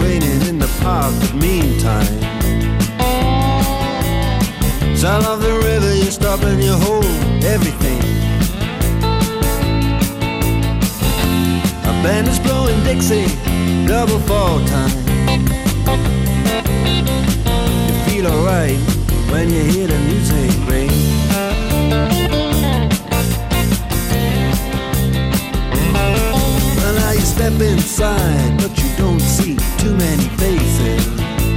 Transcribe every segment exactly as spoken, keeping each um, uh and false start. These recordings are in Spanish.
raining in the park, but meantime, sound of the river, you stop and you hold everything. A band is blowing Dixie, double fall time. You feel alright when you hear the music ring. Well, now you step inside, but you don't see too many faces.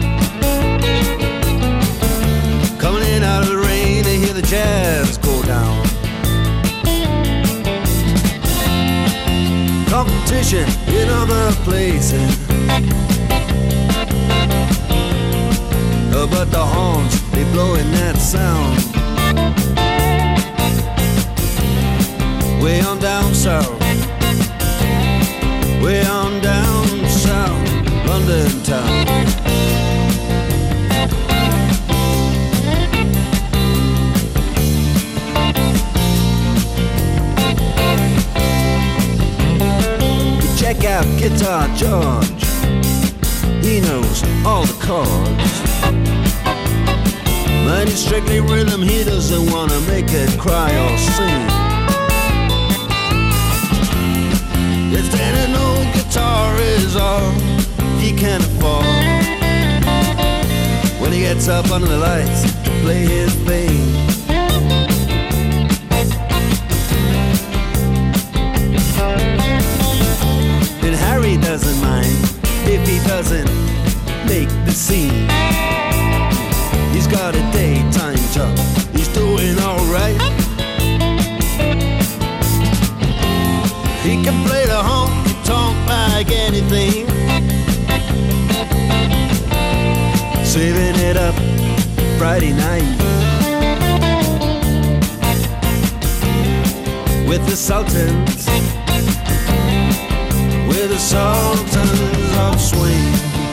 Coming in out of the rain, they hear the jazz go down. Competition in other places, but the horns, they blowing that sound. Way on down south, way on down south, London town. Check out Guitar George, he knows all the chords. But it's strictly rhythm, he doesn't want to make it cry or sing. Yes, then an old guitar is all he can afford when he gets up under the lights to play his thing. And Harry doesn't mind if he doesn't make the scene. He's got a daytime job, he's doing alright. He can play the honky-tonk like anything, saving it up Friday night with the Sultans, with the Sultans of Swing.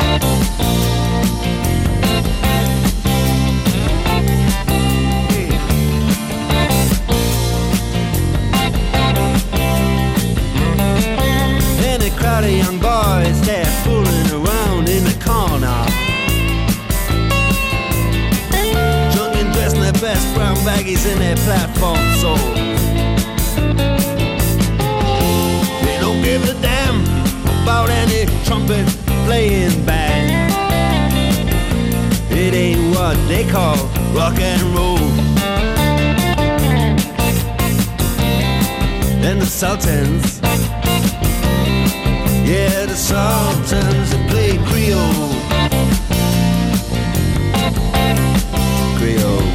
Crowd of young boys, they're fooling around in the corner, drunk and dressed in their best brown baggies in their platform soles. They don't give a damn about any trumpet playing band. It ain't what they call rock and roll. And the Sultans, yeah, the Sultans that play Creole. Creole.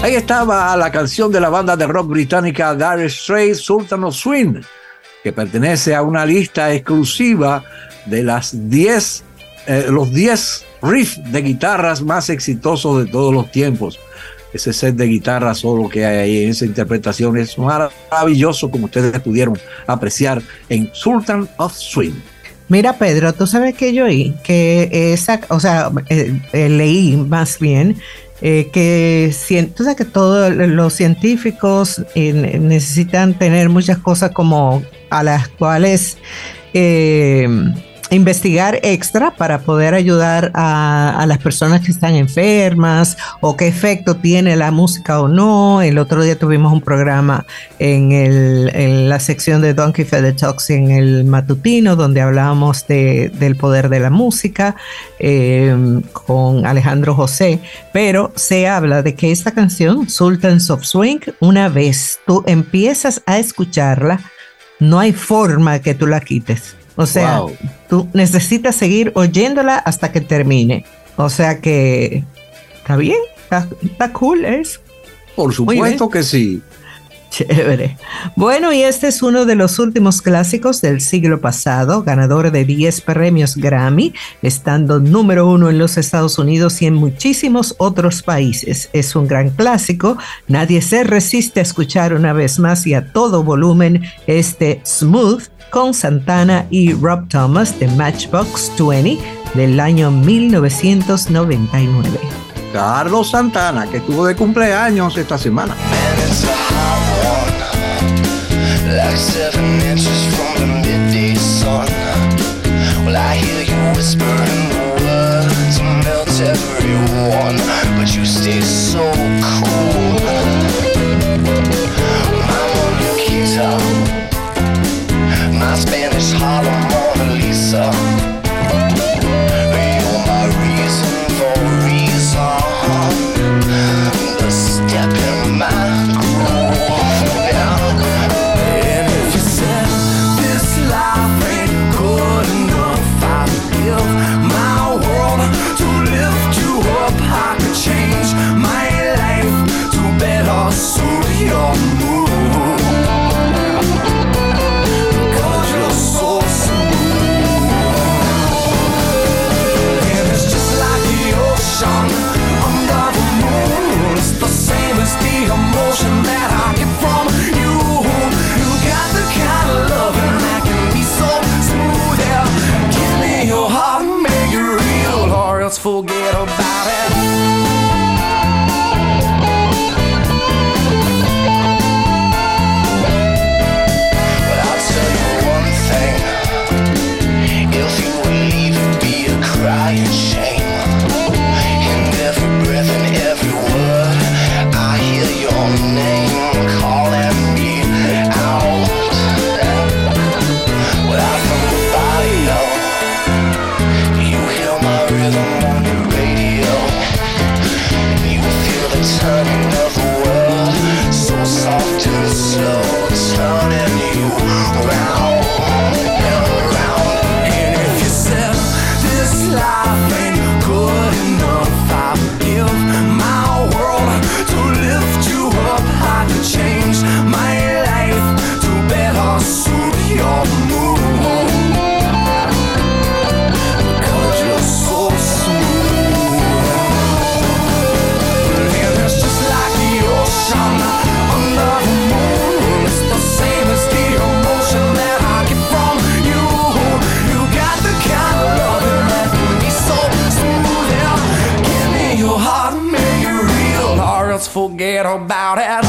Ahí estaba la canción de la banda de rock británica Dire Straits, Sultan of Swing, que pertenece a una lista exclusiva de las diez, eh, los diez riffs de guitarras más exitosos de todos los tiempos. Ese set de guitarra solo que hay ahí en esa interpretación es maravilloso, como ustedes pudieron apreciar en Sultan of Swing. Mira, Pedro, tú sabes que yo oí que esa, o sea, eh, eh, leí más bien eh, que tú sabes que todos los científicos eh, necesitan tener muchas cosas como a las cuales eh, investigar extra para poder ayudar a, a las personas que están enfermas, o qué efecto tiene la música o no. El otro día tuvimos un programa en, el, en la sección de Donkey Feather Talks en el matutino, donde hablábamos de, del poder de la música eh, con Alejandro José, pero se habla de que esta canción, Sultans of Swing, una vez tú empiezas a escucharla, no hay forma que tú la quites. O sea, wow. Tú necesitas seguir oyéndola hasta que termine. O sea que está bien, está, está cool eso. Por supuesto que sí. Chévere. Bueno, y este es uno de los últimos clásicos del siglo pasado, ganador de diez premios Grammy, estando número uno en los Estados Unidos y en muchísimos otros países. Es un gran clásico, nadie se resiste a escuchar una vez más y a todo volumen este Smooth con Santana y Rob Thomas de Matchbox veinte del año mil novecientos noventa y nueve. Carlos Santana, que estuvo de cumpleaños esta semana. Like seven inches from the midday sun. Well, I hear you whispering words, melt everyone, but you stay so cool. My Mona Lisa, my Spanish Harlem Mona Lisa. You're my reason for reason, the step in my groove. Forget about it. But I'll tell you one thing, if you would leave, it'd be a crying shame. In every breath and every word, I hear your name calling me out. Without from the body, you hear my rhythm on your radio, and you feel the turning of the world, so soft and slow, turning you round and around. And if you said this life ain't good enough, I would give my world to lift you up. I could change my life to better suit your mood. Forget about it.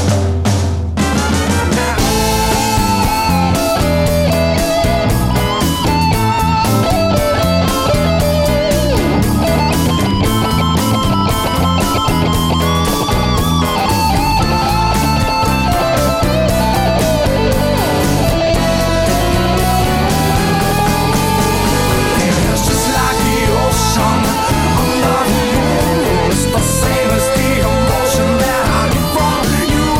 You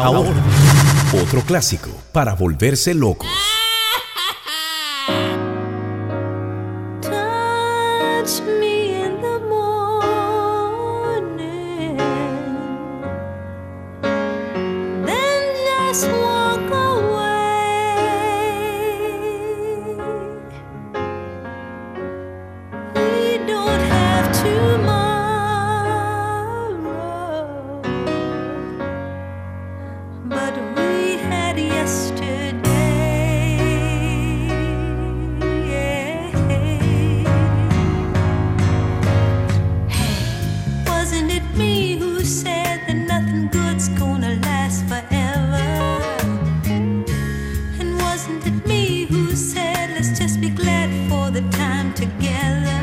Ahora, otro clásico para volverse locos. Touch me in the morning, then just walk away. We don't have tomorrow, but we had yesterday. Wasn't it me who said that nothing good's gonna last forever? And wasn't it me who said let's just be glad for the time together?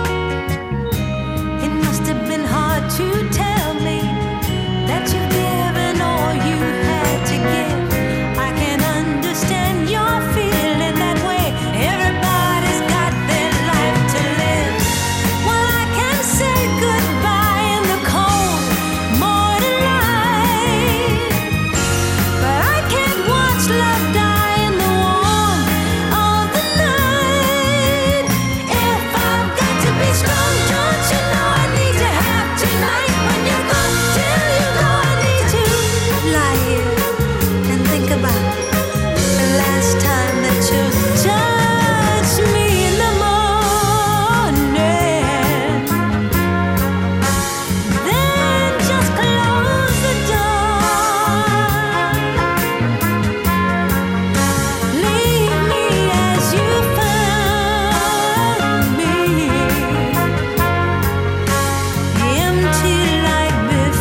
It must have been hard to tell me that you've given all you had to give. I can understand your feeling that way. Everybody's got their life to live. Well, I can say goodbye in the cold morning light, but I can't watch love die in the warmth of the night. If I've got to be strong, don't you know I need to have tonight? When you're gone, till you go, I need to lie here and think about the last time that you touched me in the morning. Then just close the door. Leave me as you found me, empty like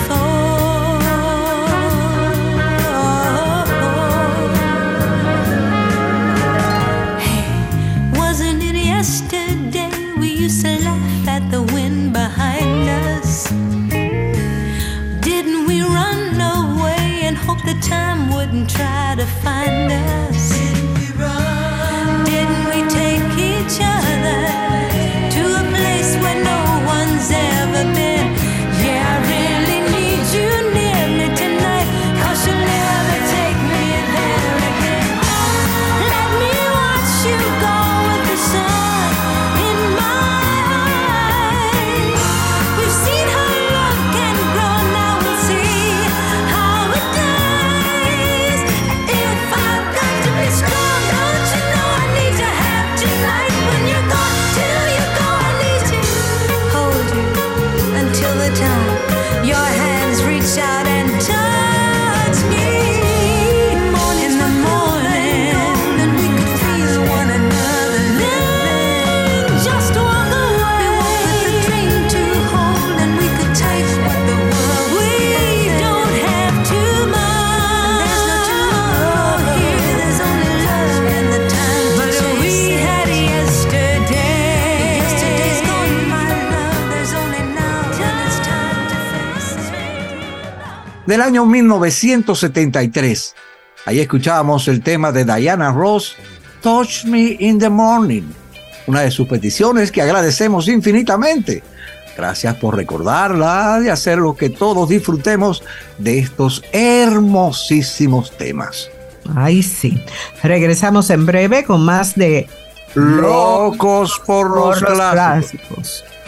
before. Hey, wasn't it yesterday we used to laugh at the wind behind us? Didn't we run away and hope the time wouldn't try to find us? Didn't we take each other to a place where no one's ever been? Yeah, I really need you near me tonight, 'cause you'll never take me there again. Let me watch you go with the sun in my eyes. We've seen how love can grow, now we'll see how it dies. If I've got to be strong, don't you know I need to have tonight? When you're gone, till you go, I need to hold you until the time your hands reach out and touch me in the morning, and we could feel one another. Then just walk away. We walk with a dream to hold, and we could take what the world. We don't have tomorrow. There's no tomorrow here. There's only love and the time to chase. But we had yesterday. Yesterday's gone, my love. There's only now, and it's time to face it. Del año mil novecientos setenta y tres. Ahí escuchábamos el tema de Diana Ross, Touch Me in the Morning, una de sus peticiones que agradecemos infinitamente. Gracias por recordarla y hacer lo que todos disfrutemos de estos hermosísimos temas. Ay, sí. Regresamos en breve con más de Locos por los por los clásicos. clásicos.